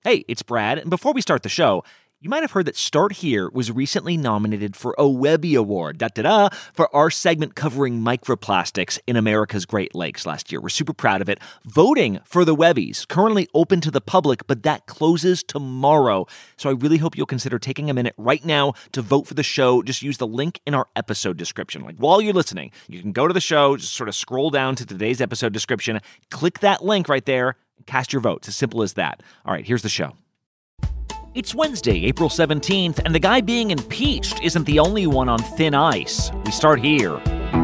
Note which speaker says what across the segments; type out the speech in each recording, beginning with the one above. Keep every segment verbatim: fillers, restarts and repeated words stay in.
Speaker 1: Hey, it's Brad, and before we start the show, you might have heard that Start Here was recently nominated for a Webby Award, da-da-da, for our segment covering microplastics in America's Great Lakes last year. We're super proud of it. Voting for the Webbies, currently open to the public, but that closes tomorrow. So I really hope you'll consider taking a minute right now to vote for the show. Just use the link in our episode description. Like, while you're listening, you can go to the show, just sort of scroll down to today's episode description, click that link right there, cast your vote. It's as simple as that. All right, here's the show. It's Wednesday, April seventeenth, and the guy being impeached isn't the only one on thin ice. We start here.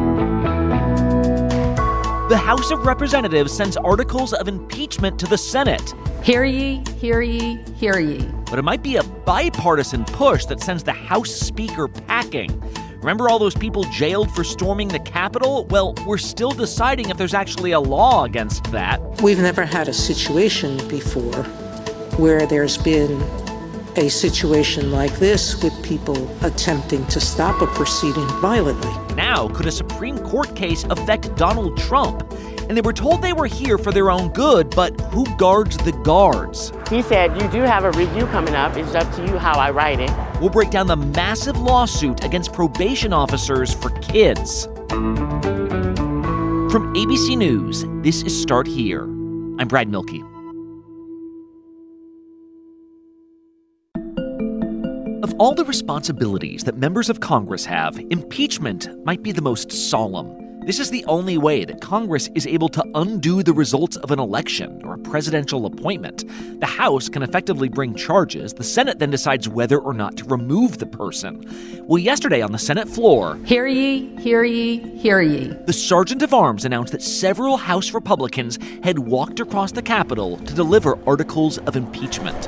Speaker 1: The House of Representatives sends articles of impeachment to the Senate.
Speaker 2: Hear ye, hear ye, hear ye.
Speaker 1: But it might be a bipartisan push that sends the House Speaker packing. Remember all those people jailed for storming the Capitol? Well, we're still deciding if there's actually a law against that.
Speaker 3: We've never had a situation before where there's been a situation like this with people attempting to stop a proceeding violently.
Speaker 1: Now, could a Supreme Court case affect Donald Trump? And they were told they were here for their own good, but who guards the guards?
Speaker 4: He said, you do have a review coming up. It's up to you how I write it.
Speaker 1: We'll break down the massive lawsuit against probation officers for kids. From A B C News, this is Start Here. I'm Brad Milkey. Of all the responsibilities that members of Congress have, impeachment might be the most solemn. This is the only way that Congress is able to undo the results of an election or a presidential appointment. The House can effectively bring charges. The Senate then decides whether or not to remove the person. Well, yesterday on the Senate floor,
Speaker 2: Hear ye, hear ye, hear ye.
Speaker 1: The Sergeant of Arms announced that several House Republicans had walked across the Capitol to deliver articles of impeachment.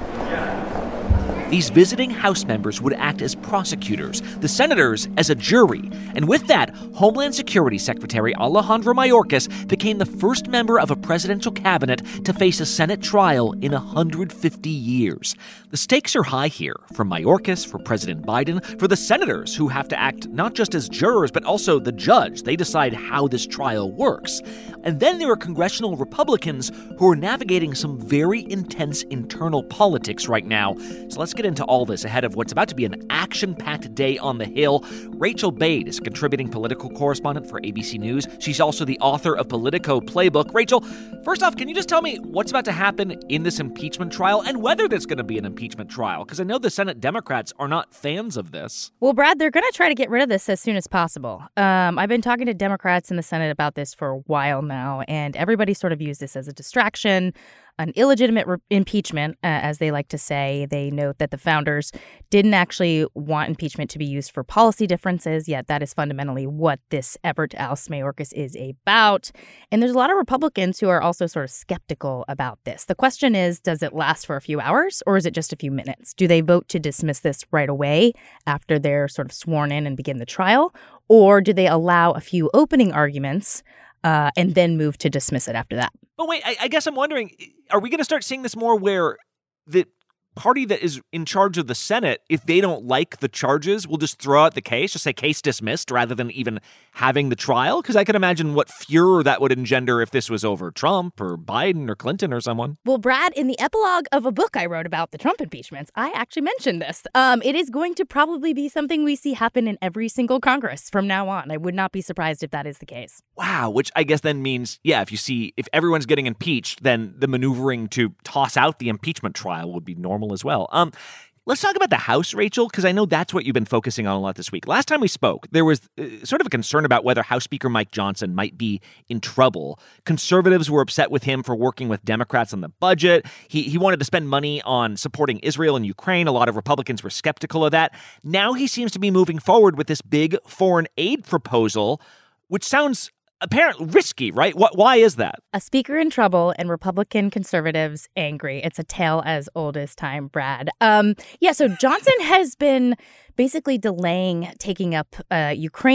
Speaker 1: These visiting House members would act as prosecutors, the senators as a jury. And with that, Homeland Security Secretary Alejandro Mayorkas became the first member of a presidential cabinet to face a Senate trial in one hundred fifty years. The stakes are high here, for Mayorkas, for President Biden, for the senators who have to act not just as jurors, but also the judge. They decide how this trial works. And then there are congressional Republicans who are navigating some very intense internal politics right now. So let's get into all this ahead of what's about to be an action-packed day on the Hill. Rachel Bade is a contributing political correspondent for A B C News. She's also the author of Politico Playbook. Rachel, first off, can you just tell me what's about to happen in this impeachment trial and whether there's going to be an impeachment trial? Because I know the Senate Democrats are not fans of this.
Speaker 5: Well, Brad, they're going to try to get rid of this as soon as possible. Um, I've been talking to Democrats in the Senate about this for a while now, and everybody sort of views this as a distraction, an illegitimate re- impeachment, uh, as they like to say. They note that the founders didn't actually want impeachment to be used for policy differences, yet that is fundamentally what this effort to oust Mayorkas is about. And there's a lot of Republicans who are also sort of skeptical about this. The question is, does it last for a few hours or is it just a few minutes? Do they vote to dismiss this right away after they're sort of sworn in and begin the trial? Or do they allow a few opening arguments uh, and then move to dismiss it after that?
Speaker 1: But wait, I, I guess I'm wondering, are we going to start seeing this more where the party that is in charge of the Senate, if they don't like the charges, will just throw out the case, just say case dismissed rather than even having the trial? Because I can imagine what furor that would engender if this was over Trump or Biden or Clinton or someone.
Speaker 5: Well, Brad, in the epilogue of a book I wrote about the Trump impeachments, I actually mentioned this. Um, it is going to probably be something we see happen in every single Congress from now on. I would not be surprised if that is the case.
Speaker 1: Wow, which I guess then means, yeah, if you see, if everyone's getting impeached, then the maneuvering to toss out the impeachment trial would be normal as well. Um, let's talk about the House, Rachel, because I know that's what you've been focusing on a lot this week. Last time we spoke, there was uh, sort of a concern about whether House Speaker Mike Johnson might be in trouble. Conservatives were upset with him for working with Democrats on the budget. He he wanted to spend money on supporting Israel and Ukraine. A lot of Republicans were skeptical of that. Now he seems to be moving forward with this big foreign aid proposal, which sounds apparently risky, right? What? Why is that?
Speaker 5: A speaker in trouble and Republican conservatives angry. It's a tale as old as time, Brad. Um, yeah, so Johnson has been basically delaying taking up uh, Ukraine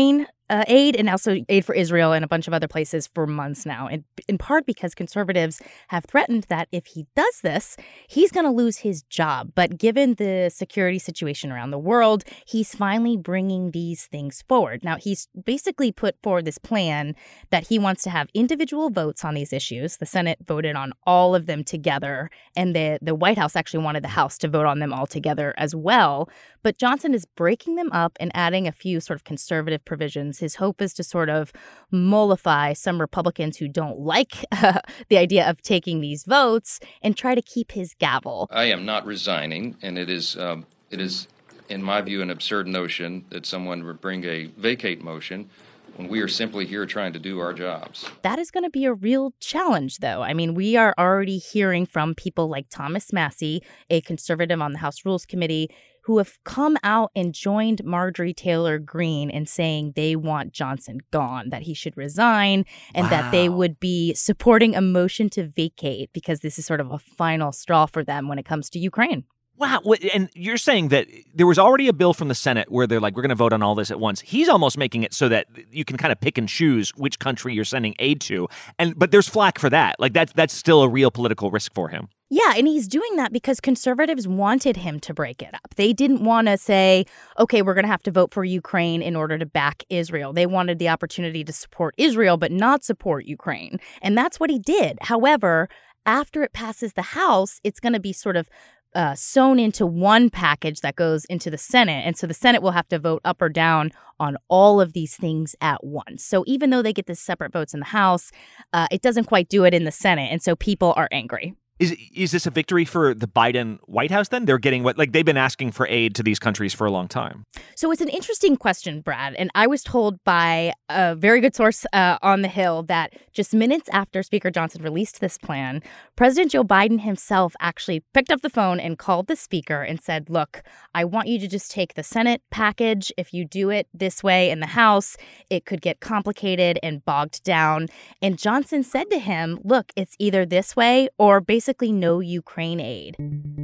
Speaker 5: uh, aid and also aid for Israel and a bunch of other places for months now, and in part because conservatives have threatened that if he does this, he's going to lose his job. But given the security situation around the world, he's finally bringing these things forward. Now, he's basically put forward this plan that he wants to have individual votes on these issues. The Senate voted on all of them together, and the, the White House actually wanted the House to vote on them all together as well. But Johnson is breaking them up and adding a few sort of conservative provisions. His hope is to sort of mollify some Republicans who don't like uh, the idea of taking these votes and try to keep his gavel.
Speaker 6: I am not resigning, and it is, um, it is, in my view, an absurd notion that someone would bring a vacate motion when we are simply here trying to do our jobs.
Speaker 5: That is going to be a real challenge, though. I mean, we are already hearing from people like Thomas Massie, a conservative on the House Rules Committee, who have come out and joined Marjorie Taylor Greene in saying they want Johnson gone, that he should resign, and wow. that they would be supporting a motion to vacate because this is sort of a final straw for them when it comes to Ukraine.
Speaker 1: Wow. And you're saying that there was already a bill from the Senate where they're like, we're going to vote on all this at once. He's almost making it so that you can kind of pick and choose which country you're sending aid to. And but there's flack for that. Like that's that's still a real political risk for him.
Speaker 5: Yeah, and he's doing that because conservatives wanted him to break it up. They didn't want to say, okay, we're going to have to vote for Ukraine in order to back Israel. They wanted the opportunity to support Israel but not support Ukraine. And that's what he did. However, after it passes the House, it's going to be sort of Uh, sewn into one package that goes into the Senate. And so the Senate will have to vote up or down on all of these things at once. So even though they get the separate votes in the House, uh, it doesn't quite do it in the Senate. And so people are angry.
Speaker 1: Is is this a victory for the Biden White House then? They're getting what, like they've been asking for aid to these countries for a long time.
Speaker 5: So it's an interesting question, Brad. And I was told by a very good source uh, on the Hill that just minutes after Speaker Johnson released this plan, President Joe Biden himself actually picked up the phone and called the speaker and said, look, I want you to just take the Senate package. If you do it this way in the House, it could get complicated and bogged down. And Johnson said to him, look, it's either this way or basically Basically no Ukraine aid.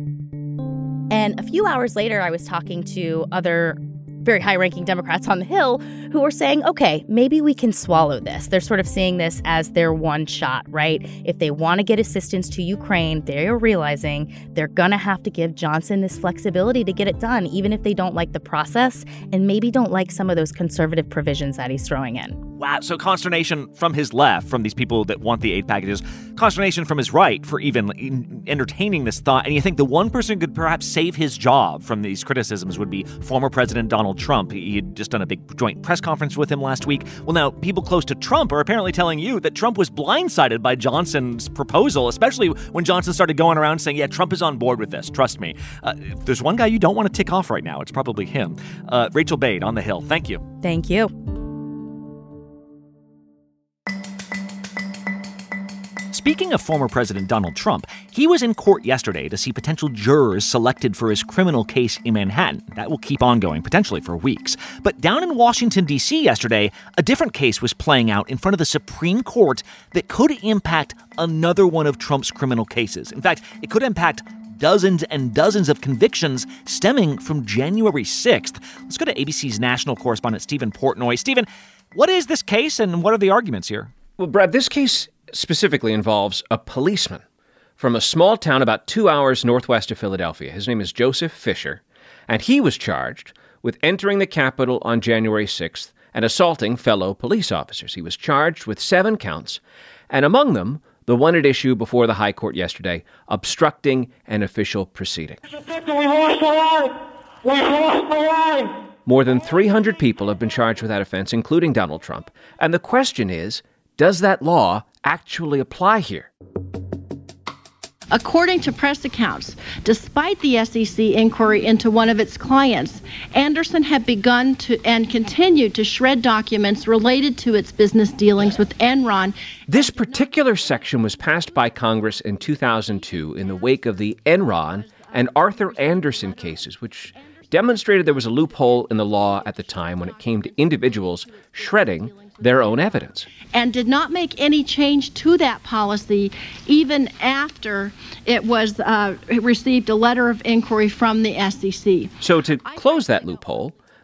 Speaker 5: And a few hours later, I was talking to other very high-ranking Democrats on the Hill who were saying, okay, maybe we can swallow this. They're sort of seeing this as their one shot, right? If they want to get assistance to Ukraine, they're realizing they're going to have to give Johnson this flexibility to get it done, even if they don't like the process and maybe don't like some of those conservative provisions that he's throwing in.
Speaker 1: Wow. So consternation from his left, from these people that want the aid packages, consternation from his right for even entertaining this thought. And you think the one person who could perhaps save his job from these criticisms would be former President Donald Trump. He had just done a big joint press conference with him last week. Well, now people close to Trump are apparently telling you that Trump was blindsided by Johnson's proposal, especially when Johnson started going around saying, yeah, Trump is on board with this. Trust me. Uh, if there's one guy you don't want to tick off right now, it's probably him. Uh, Rachel Bade on the Hill. Thank you.
Speaker 5: Thank you.
Speaker 1: Speaking of former President Donald Trump, he was in court yesterday to see potential jurors selected for his criminal case in Manhattan. That will keep on going, potentially for weeks. But down in Washington, D C yesterday, a different case was playing out in front of the Supreme Court that could impact another one of Trump's criminal cases. In fact, it could impact dozens and dozens of convictions stemming from January sixth. Let's go to A B C's national correspondent Stephen Portnoy. Stephen, what is this case and what are the arguments here?
Speaker 7: Well, Brad, this case specifically involves a policeman from a small town about two hours northwest of Philadelphia. His name is Joseph Fisher, and he was charged with entering the Capitol on January sixth and assaulting fellow police officers. He was charged with seven counts, and among them, the one at issue before the High Court yesterday, obstructing an official proceeding.
Speaker 8: We lost the line! We lost the line!
Speaker 7: More than three hundred people have been charged with that offense, including Donald Trump. And the question is, does that law actually apply here?
Speaker 9: According to press accounts, despite the S E C inquiry into one of its clients, Anderson had begun to and continued to shred documents related to its business dealings with Enron.
Speaker 7: This particular section was passed by Congress in two thousand two in the wake of the Enron and Arthur Anderson cases, which demonstrated there was a loophole in the law at the time when it came to individuals shredding their own evidence.
Speaker 9: And did not make any change to that policy even after it was uh, it received a letter of inquiry from the S E C.
Speaker 7: So to close that loophole,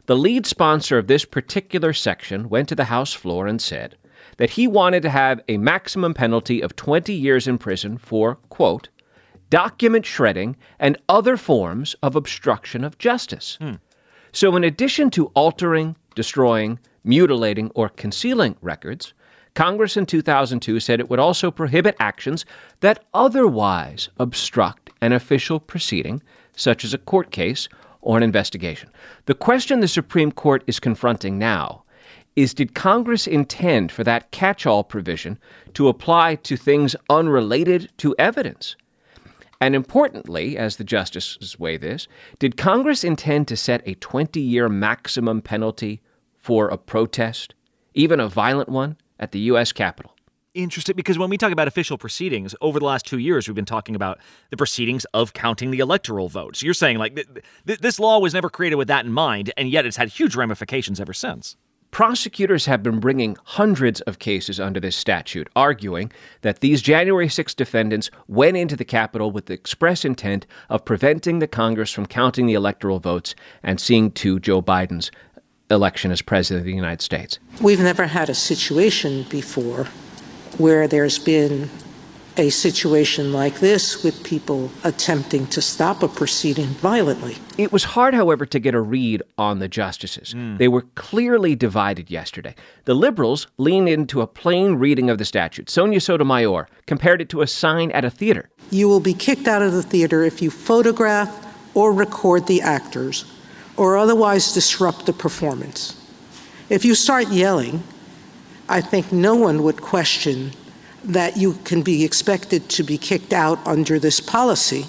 Speaker 7: The lead sponsor of this particular section went to the House floor and said that he wanted to have a maximum penalty of twenty years in prison for, quote, document shredding and other forms of obstruction of justice. Hmm. So in addition to altering, destroying, mutilating, or concealing records, Congress in two thousand two said it would also prohibit actions that otherwise obstruct an official proceeding, such as a court case or an investigation. The question the Supreme Court is confronting now is, did Congress intend for that catch-all provision to apply to things unrelated to evidence? And importantly, as the justices weigh this, did Congress intend to set a twenty-year maximum penalty for a protest, even a violent one, at the U S Capitol?
Speaker 10: Interesting, because when we talk about official proceedings, over the last two years, we've been talking about the proceedings of counting the electoral votes. You're saying, like, th- th- this law was never created with that in mind, and yet it's had huge ramifications ever since.
Speaker 7: Prosecutors have been bringing hundreds of cases under this statute, arguing that these January sixth defendants went into the Capitol with the express intent of preventing the Congress from counting the electoral votes and seeing to Joe Biden's election as president of the United States.
Speaker 3: We've never had a situation before where there's been a situation like this with people attempting to stop a proceeding violently.
Speaker 7: It was hard, however, to get a read on the justices. Mm. They were clearly divided yesterday. The liberals leaned into a plain reading of the statute. Sonia Sotomayor compared it to a sign at a theater.
Speaker 3: You will be kicked out of the theater if you photograph or record the actors or otherwise disrupt the performance. If you start yelling, I think no one would question that you can be expected to be kicked out under this policy,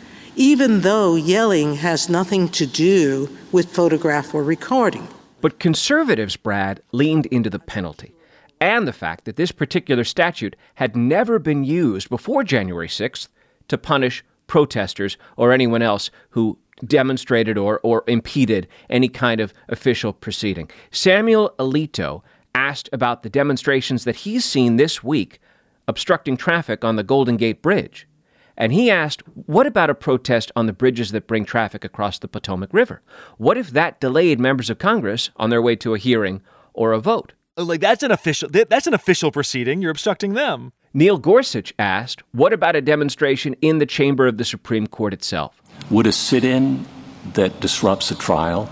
Speaker 3: even though yelling has nothing to do with photograph or recording.
Speaker 7: But conservatives, Brad, leaned into the penalty and the fact that this particular statute had never been used before January sixth to punish protesters or anyone else who demonstrated or, or impeded any kind of official proceeding. Samuel Alito asked about the demonstrations that he's seen this week obstructing traffic on the Golden Gate Bridge. And he asked, what about a protest on the bridges that bring traffic across the Potomac River? What if that delayed members of Congress on their way to a hearing or a vote?
Speaker 10: Like, that's an official, that's an official proceeding. You're obstructing them.
Speaker 7: Neil Gorsuch asked, what about a demonstration in the chamber of the Supreme Court itself?
Speaker 11: Would a sit-in that disrupts a trial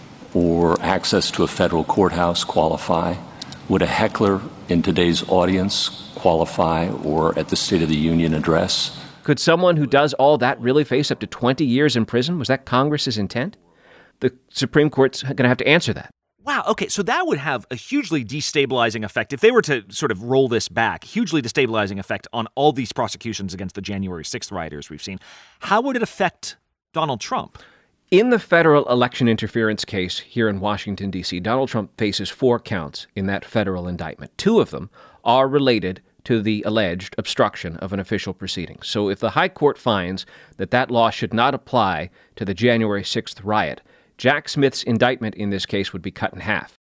Speaker 11: or access to a federal courthouse qualify? Would a heckler in today's audience qualify, or at the State of the Union address?
Speaker 7: Could someone who does all that really face up to twenty years in prison? Was that Congress's intent? The Supreme Court's going to have to answer that.
Speaker 10: Wow, okay, so that would have a hugely destabilizing effect. If they were to sort of roll this back, hugely destabilizing effect on all these prosecutions against the January sixth rioters we've seen. How would it affect Donald Trump?
Speaker 7: In the federal election interference case here in Washington, D C, Donald Trump faces four counts in that federal indictment. Two of them are related to the alleged obstruction of an official proceeding. So if the high court finds that that law should not apply to the January sixth riot, Jack Smith's indictment in this case would be cut in half.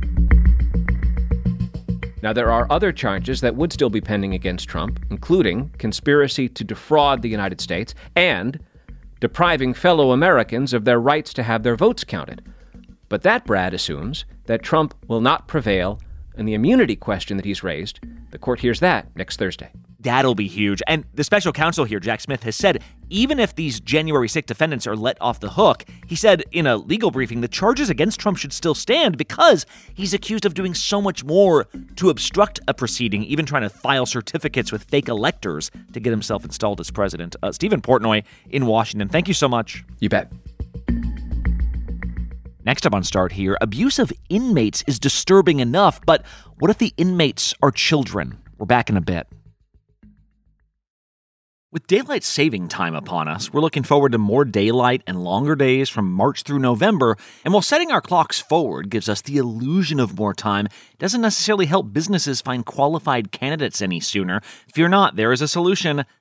Speaker 7: Now, there are other charges that would still be pending against Trump, including conspiracy to defraud the United States and depriving fellow Americans of their rights to have their votes counted. But that, Brad, assumes that Trump will not prevail in the immunity question that he's raised. The court hears that next Thursday.
Speaker 10: That'll be huge. And the special counsel here, Jack Smith, has said even if these January sixth defendants are let off the hook, he said in a legal briefing the charges against Trump should still stand because he's accused of doing so much more to obstruct a proceeding, even trying to file certificates with fake electors to get himself installed as president. Uh, Stephen Portnoy in Washington, thank you so much.
Speaker 7: You bet.
Speaker 10: Next up on Start Here, abuse of inmates is disturbing enough, but what if the inmates are children? We're back in a bit. With daylight saving time upon us, we're looking forward to more daylight and longer days from March through November. And while setting our clocks forward gives us the illusion of more time, it doesn't necessarily help businesses find qualified candidates any sooner. Fear not, there is a solution.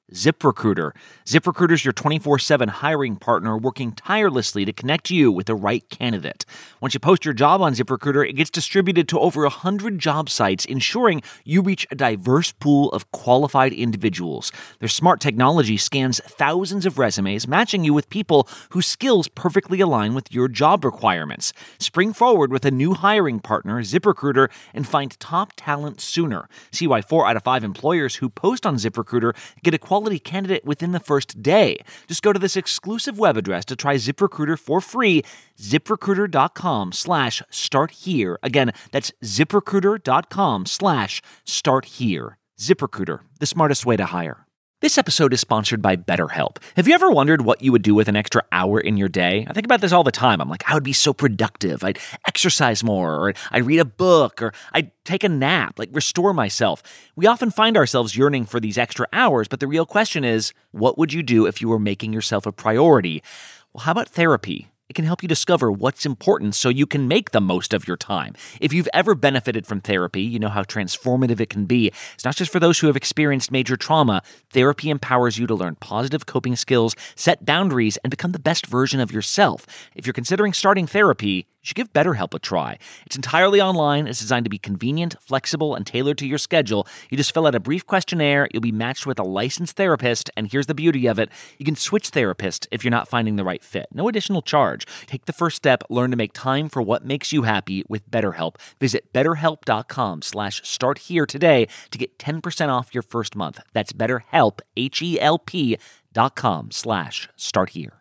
Speaker 10: ZipRecruiter. ZipRecruiter is your twenty-four seven hiring partner working tirelessly to connect you with the right candidate. Once you post your job on ZipRecruiter, it gets distributed to over one hundred job sites, ensuring you reach a diverse pool of qualified individuals. Their smart technology scans thousands of resumes, matching you with people whose skills perfectly align with your job requirements. Spring forward with a new hiring partner, ZipRecruiter, and find top talent sooner. See why four out of five employers who post on ZipRecruiter get a quality candidate within the first day. Just go to this exclusive web address to try ZipRecruiter for free, ZipRecruiter.com slash start here. Again, that's ZipRecruiter.com slash start here. ZipRecruiter, the smartest way to hire. This episode is sponsored by BetterHelp. Have you ever wondered what you would do with an extra hour in your day? I think about this all the time. I'm like, I would be so productive. I'd exercise more, or I'd read a book, or I'd take a nap, like restore myself. We often find ourselves yearning for these extra hours, but the real question is, what would you do if you were making yourself a priority? Well, how about therapy? It can help you discover what's important so you can make the most of your time. If you've ever benefited from therapy, you know how transformative it can be. It's not just for those who have experienced major trauma. Therapy empowers you to learn positive coping skills, set boundaries, and become the best version of yourself. If you're considering starting therapy, you should give BetterHelp a try. It's entirely online. It's designed to be convenient, flexible, and tailored to your schedule. You just fill out a brief questionnaire. You'll be matched with a licensed therapist. And here's the beauty of it. You can switch therapists if you're not finding the right fit. No additional charge. Take the first step. Learn to make time for what makes you happy with BetterHelp. Visit BetterHelp.com slash start here today to get ten percent off your first month. That's BetterHelp, H-E-L-P dot com slash start here.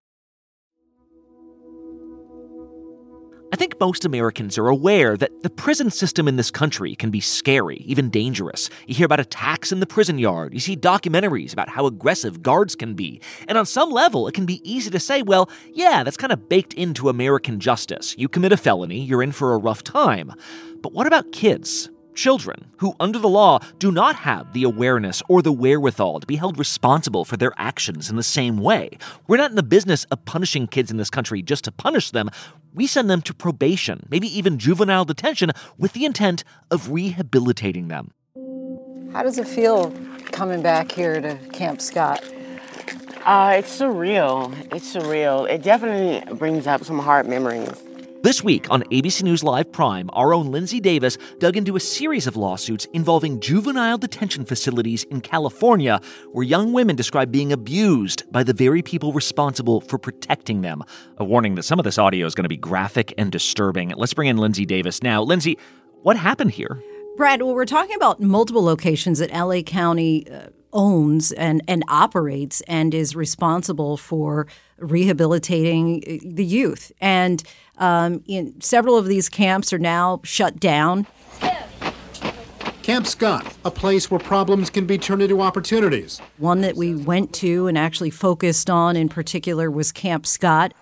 Speaker 10: I think most Americans are aware that the prison system in this country can be scary, even dangerous. You hear about attacks in the prison yard. You see documentaries about how aggressive guards can be. And on some level, it can be easy to say, well, yeah, that's kind of baked into American justice. You commit a felony, you're in for a rough time. But what about kids? Children who, under the law, do not have the awareness or the wherewithal to be held responsible for their actions in the same way. We're not in the business of punishing kids in this country just to punish them. We send them to probation, maybe even juvenile detention, with the intent of rehabilitating them.
Speaker 12: How does it feel coming back here to Camp Scott?
Speaker 4: Uh, it's surreal. It's surreal. It definitely brings up some hard memories.
Speaker 10: This week on A B C News Live Prime, our own Lindsay Davis dug into a series of lawsuits involving juvenile detention facilities in California, where young women describe being abused by the very people responsible for protecting them. A warning that some of this audio is going to be graphic and disturbing. Let's bring in Lindsay Davis now. Lindsay, what happened here?
Speaker 13: Brad, well, we're talking about multiple locations that L A County uh, owns and, and operates and is responsible for rehabilitating the youth. And um, in several of these camps are now shut down.
Speaker 14: Camp Scott, a place where problems can be turned into opportunities.
Speaker 13: One that we went to and actually focused on in particular was Camp Scott.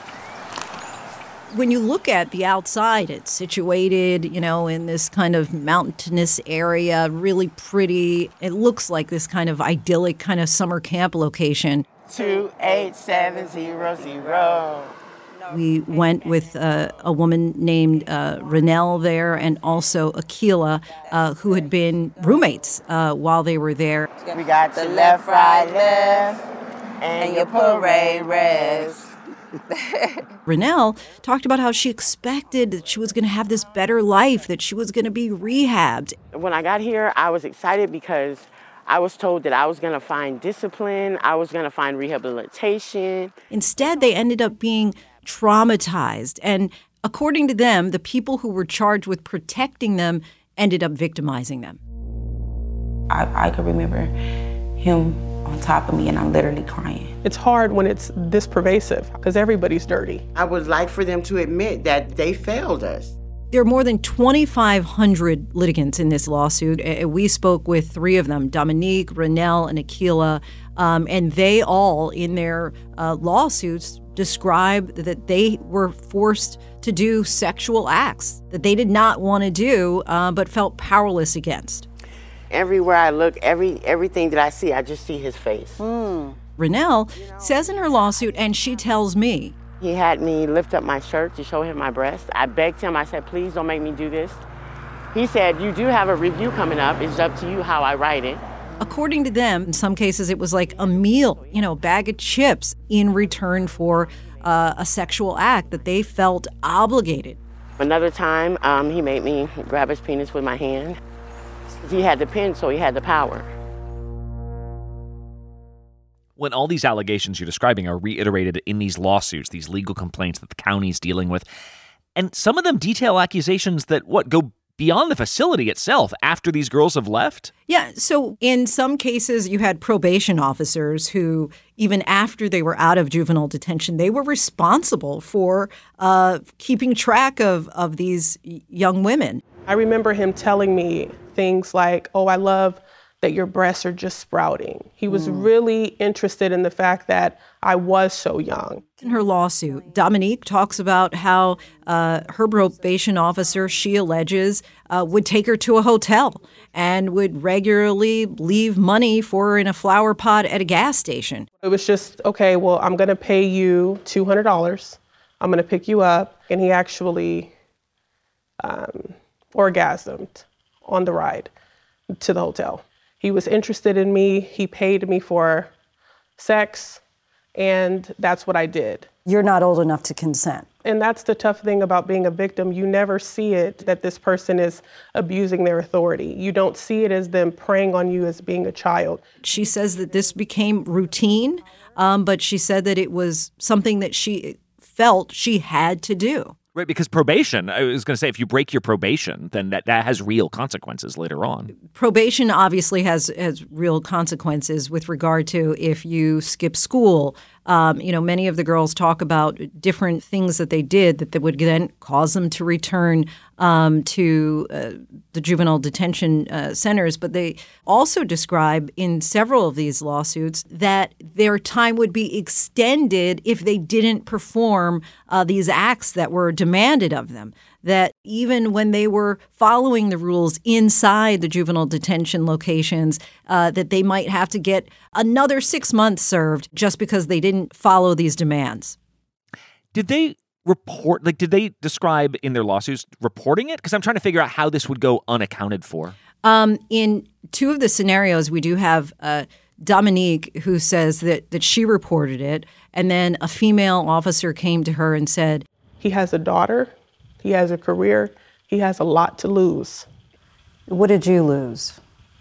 Speaker 13: When you look at the outside, it's situated, you know, in this kind of mountainous area, really pretty. It looks like this kind of idyllic kind of summer camp location.
Speaker 4: two eight seven zero zero.
Speaker 13: We went with uh, a woman named uh, Renelle there and also Akila, uh, who had been roommates uh, while they were there.
Speaker 4: We got the left, right, left, and your parade rest.
Speaker 13: Renelle talked about how she expected that she was going to have this better life, that she was going to be rehabbed.
Speaker 4: When I got here, I was excited because I was told that I was going to find discipline, I was going to find rehabilitation.
Speaker 13: Instead, they ended up being traumatized. And according to them, the people who were charged with protecting them ended up victimizing them.
Speaker 15: I, I could remember him on top of me, and I'm literally crying.
Speaker 16: It's hard when it's this pervasive because everybody's dirty.
Speaker 17: I would like for them to admit that they failed us.
Speaker 13: There are more than twenty-five hundred litigants in this lawsuit. We spoke with three of them, Dominique, Renelle, and Akila, um, and they all, in their uh, lawsuits, describe that they were forced to do sexual acts that they did not want to do, uh, but felt powerless against.
Speaker 4: Everywhere I look, every everything that I see, I just see his face.
Speaker 13: Mm. Renelle says in her lawsuit, and she tells me,
Speaker 4: he had me lift up my shirt to show him my breast. I begged him, I said, please don't make me do this. He said, you do have a review coming up. It's up to you how I write it.
Speaker 13: According to them, in some cases it was like a meal, you know, a bag of chips in return for uh, a sexual act that they felt obligated.
Speaker 4: Another time, um, he made me grab his penis with my hand. He had the pen, so he had the power.
Speaker 10: When all these allegations you're describing are reiterated in these lawsuits, these legal complaints that the county's dealing with, and some of them detail accusations that, what, go beyond the facility itself after these girls have left?
Speaker 13: Yeah, so in some cases, you had probation officers who, even after they were out of juvenile detention, they were responsible for uh, keeping track of, of these young women.
Speaker 16: I remember him telling me things like, oh, I love that your breasts are just sprouting. He was mm. really interested in the fact that I was so young.
Speaker 13: In her lawsuit, Dominique talks about how uh, her probation officer, she alleges, uh, would take her to a hotel and would regularly leave money for her in a flower pot at a gas station.
Speaker 16: It was just, okay, well, I'm gonna pay you two hundred dollars. I'm gonna pick you up. And he actually um, orgasmed on the ride to the hotel. He was interested in me. He paid me for sex, and that's what I did.
Speaker 12: You're not old enough to consent.
Speaker 16: And that's the tough thing about being a victim. You never see it that this person is abusing their authority. You don't see it as them preying on you as being a child.
Speaker 13: She says that this became routine, um, but she said that it was something that she felt she had to do.
Speaker 10: Right, because probation, I was going to say, if you break your probation, then that, that has real consequences later on.
Speaker 13: Probation obviously has, has real consequences with regard to if you skip school. Um, you know, many of the girls talk about different things that they did that, that would then cause them to return um, to uh, the juvenile detention uh, centers. But they also describe in several of these lawsuits that their time would be extended if they didn't perform uh, these acts that were demanded of them. That even when they were following the rules inside the juvenile detention locations, uh, that they might have to get another six months served just because they didn't follow these demands.
Speaker 10: Did they report, like, did they describe in their lawsuits reporting it? Because I'm trying to figure out how this would go unaccounted for.
Speaker 13: Um, in two of the scenarios, we do have uh, Dominique, who says that, that she reported it, and then a female officer came to her and said,
Speaker 16: he has a daughter. He has a career. He has a lot to lose.
Speaker 12: What did you lose?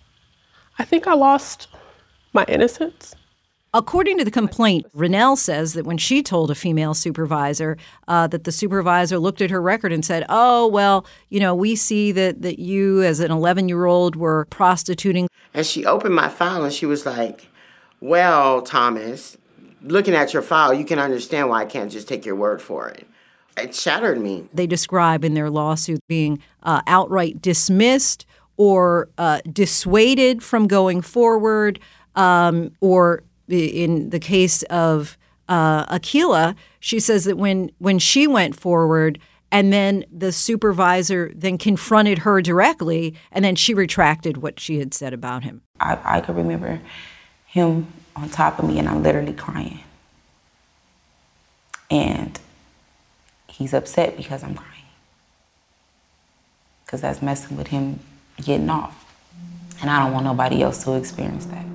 Speaker 16: I think I lost my innocence.
Speaker 13: According to the complaint, Rennell says that when she told a female supervisor uh, that the supervisor looked at her record and said, oh, well, you know, we see that, that you as an eleven-year-old were prostituting.
Speaker 17: And she opened my file and she was like, well, Thomas, looking at your file, you can understand why I can't just take your word for it. It shattered me.
Speaker 13: They describe in their lawsuit being uh, outright dismissed or uh, dissuaded from going forward, um, or in the case of uh, Akilah, she says that when, when she went forward and then the supervisor then confronted her directly and then she retracted what she had said about him.
Speaker 15: I, I could remember him on top of me and I'm literally crying. And he's upset because I'm crying. Because that's messing with him getting off. And I don't want nobody else to experience that.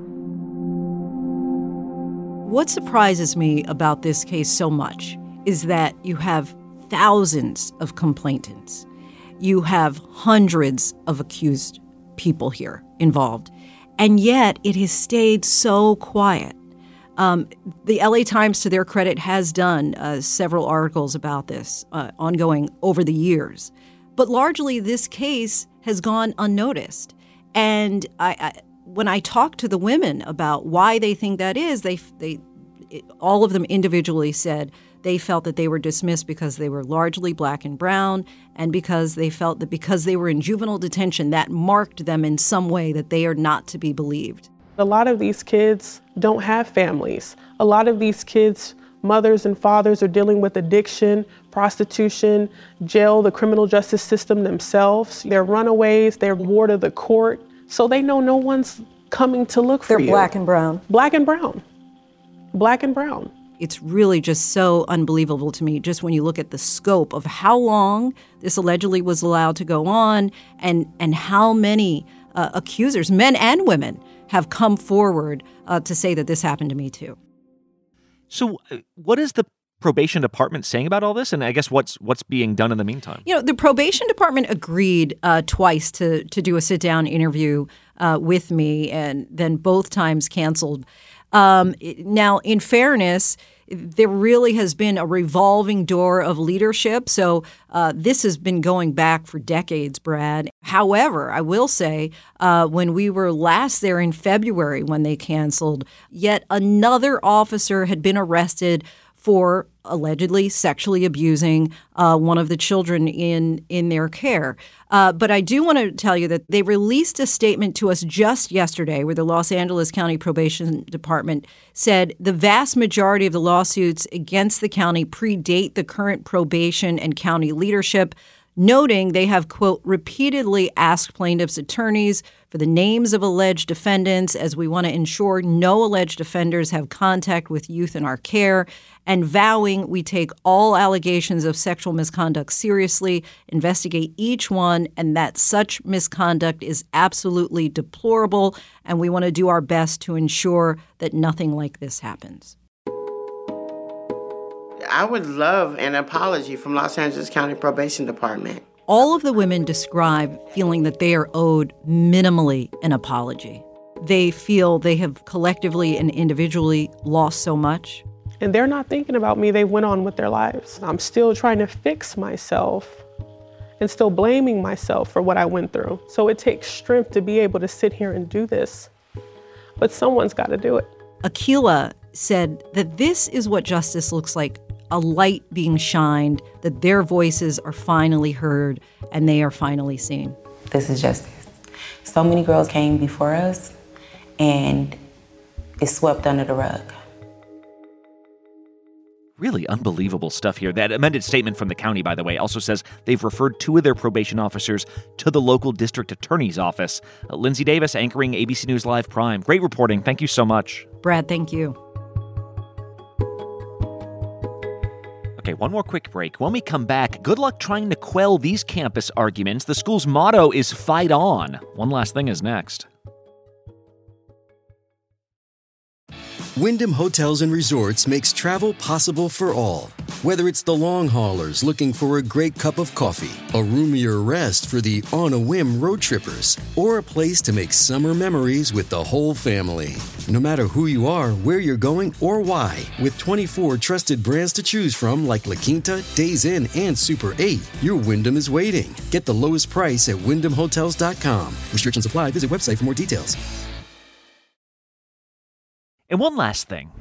Speaker 13: What surprises me about this case so much is that you have thousands of complainants. You have hundreds of accused people here involved. And yet it has stayed so quiet. Um, the L A Times, to their credit, has done uh, several articles about this uh, ongoing over the years. But largely, this case has gone unnoticed. And I, I, when I talk to the women about why they think that is, they, they, it, all of them individually said they felt that they were dismissed because they were largely black and brown, and because they felt that because they were in juvenile detention, that marked them in some way that they are not to be believed.
Speaker 16: A lot of these kids don't have families. A lot of these kids' mothers and fathers are dealing with addiction, prostitution, jail, the criminal justice system themselves. They're runaways, they're ward of the court. So they know no one's coming to look for
Speaker 12: They're
Speaker 16: you.
Speaker 12: They're black and brown.
Speaker 16: Black and brown. Black and brown.
Speaker 13: It's really just so unbelievable to me, just when you look at the scope of how long this allegedly was allowed to go on and, and how many uh, accusers, men and women, have come forward uh, to say that this happened to me too.
Speaker 10: So uh, what is the probation department saying about all this? And I guess what's what's being done in the meantime?
Speaker 13: You know, the probation department agreed uh, twice to to do a sit-down interview uh, with me, and then both times canceled. Um, now, in fairness, there really has been a revolving door of leadership. So uh, this has been going back for decades, Brad. However, I will say uh, when we were last there in February when they canceled, yet another officer had been arrested for allegedly sexually abusing uh, one of the children in in their care. Uh, but I do want to tell you that they released a statement to us just yesterday where the Los Angeles County Probation Department said the vast majority of the lawsuits against the county predate the current probation and county leadership, noting they have, quote, repeatedly asked plaintiffs' attorneys for the names of alleged defendants as we want to ensure no alleged offenders have contact with youth in our care, and vowing we take all allegations of sexual misconduct seriously, investigate each one, and that such misconduct is absolutely deplorable, and we want to do our best to ensure that nothing like this happens.
Speaker 17: I would love an apology from Los Angeles County Probation Department.
Speaker 13: All of the women describe feeling that they are owed minimally an apology. They feel they have collectively and individually lost so much.
Speaker 16: And they're not thinking about me. They went on with their lives. I'm still trying to fix myself and still blaming myself for what I went through. So it takes strength to be able to sit here and do this. But someone's got to do it.
Speaker 13: Akilah said that this is what justice looks like. A light being shined, that their voices are finally heard and they are finally seen.
Speaker 15: This is justice. So many girls came before us and it's swept under the rug.
Speaker 10: Really unbelievable stuff here. That amended statement from the county, by the way, also says they've referred two of their probation officers to the local district attorney's office. Uh, Lindsay Davis, anchoring A B C News Live Prime. Great reporting. Thank you so much.
Speaker 13: Brad, thank you.
Speaker 10: Okay, one more quick break. When we come back, good luck trying to quell these campus arguments. The school's motto is fight on. One last thing is next.
Speaker 18: Wyndham Hotels and Resorts makes travel possible for all. Whether it's the long haulers looking for a great cup of coffee, a roomier rest for the on-a-whim road trippers, or a place to make summer memories with the whole family. No matter who you are, where you're going, or why, with twenty-four trusted brands to choose from like La Quinta, Days Inn, and Super eight, your Wyndham is waiting. Get the lowest price at wyndham hotels dot com. Restrictions apply. Visit website for more details.
Speaker 10: And one last thing.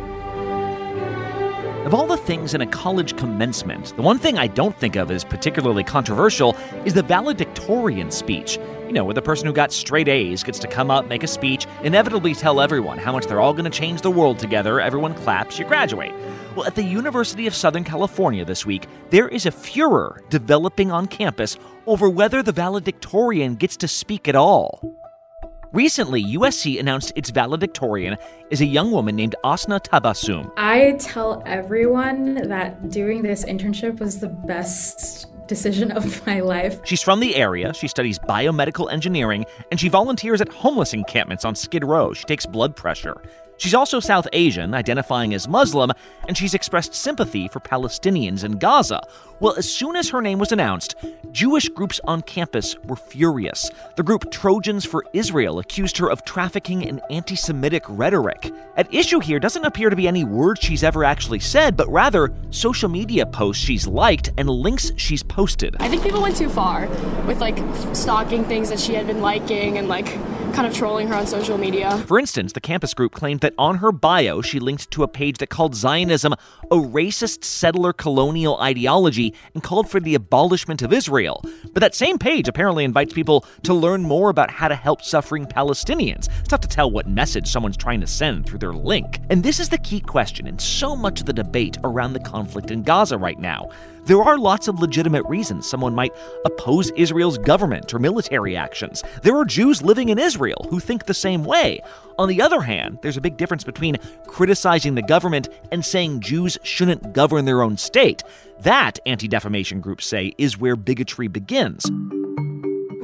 Speaker 10: Of all the things in a college commencement, the one thing I don't think of as particularly controversial is the valedictorian speech. You know, where the person who got straight A's gets to come up, make a speech, inevitably tell everyone how much they're all going to change the world together, everyone claps, you graduate. Well, at the University of Southern California this week, there is a furor developing on campus over whether the valedictorian gets to speak at all. Recently, U S C announced its valedictorian is a young woman named Asna Tabassum.
Speaker 19: I tell everyone that doing this internship was the best decision of my life.
Speaker 10: She's from the area, she studies biomedical engineering, and she volunteers at homeless encampments on Skid Row. She takes blood pressure. She's also South Asian, identifying as Muslim, and she's expressed sympathy for Palestinians in Gaza. Well, as soon as her name was announced, Jewish groups on campus were furious. The group Trojans for Israel accused her of trafficking in anti-Semitic rhetoric. At issue here doesn't appear to be any words she's ever actually said, but rather social media posts she's liked and links she's posted.
Speaker 20: I think people went too far with like stalking things that she had been liking and like kind of trolling her on social media.
Speaker 10: For instance, the campus group claimed that on her bio, she linked to a page that called Zionism a racist settler colonial ideology and called for the abolishment of Israel. But that same page apparently invites people to learn more about how to help suffering Palestinians. It's tough to tell what message someone's trying to send through their link. And this is the key question in so much of the debate around the conflict in Gaza right now. There are lots of legitimate reasons someone might oppose Israel's government or military actions. There are Jews living in Israel who think the same way. On the other hand, there's a big difference between criticizing the government and saying Jews shouldn't govern their own state. That, anti-defamation groups say, is where bigotry begins.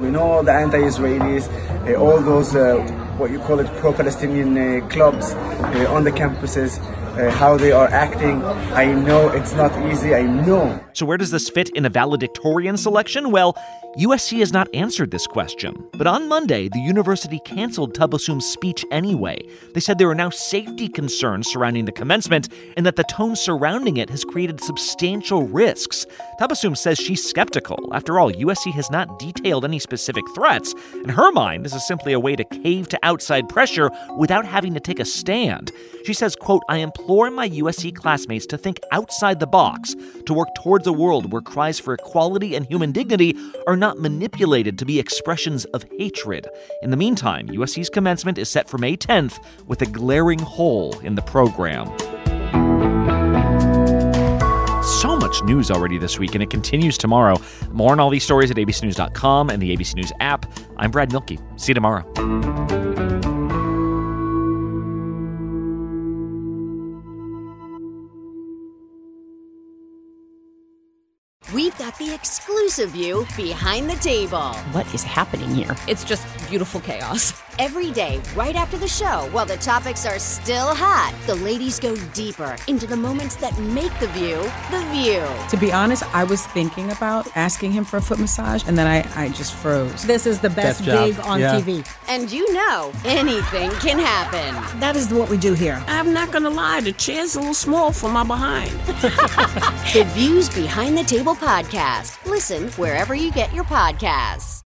Speaker 21: We know all the anti-Israelis, uh, all those, uh, what you call it, pro-Palestinian uh, clubs uh, on the campuses, uh, how they are acting. I know it's not easy, I know.
Speaker 10: So where does this fit in a valedictorian selection? Well, U S C has not answered this question. But on Monday, the university canceled Tabassum's speech anyway. They said there are now safety concerns surrounding the commencement and that the tone surrounding it has created substantial risks. Tabassum says she's skeptical. After all, U S C has not detailed any specific threats. In her mind, this is simply a way to cave to outside pressure without having to take a stand. She says, quote, I implore my U S C classmates to think outside the box, to work towards a world where cries for equality and human dignity are not manipulated to be expressions of hatred. In the meantime, U S C's commencement is set for May tenth with a glaring hole in the program. So much news already this week, and it continues tomorrow. More on all these stories at A B C News dot com and the A B C News app. I'm Brad Milkey. See you tomorrow.
Speaker 22: We've got the exclusive view behind the table.
Speaker 23: What is happening here? It's just beautiful chaos.
Speaker 22: Every day, right after the show, while the topics are still hot, the ladies go deeper into the moments that make the view the view.
Speaker 24: To be honest, I was thinking about asking him for a foot massage, and then I, I just froze.
Speaker 25: This is the best gig on yeah. T V.
Speaker 22: And you know, anything can happen.
Speaker 25: That is what we do here.
Speaker 23: I'm not going to lie, the chair's a little small for my behind.
Speaker 22: The Views Behind the Table podcast. Listen wherever you get your podcasts.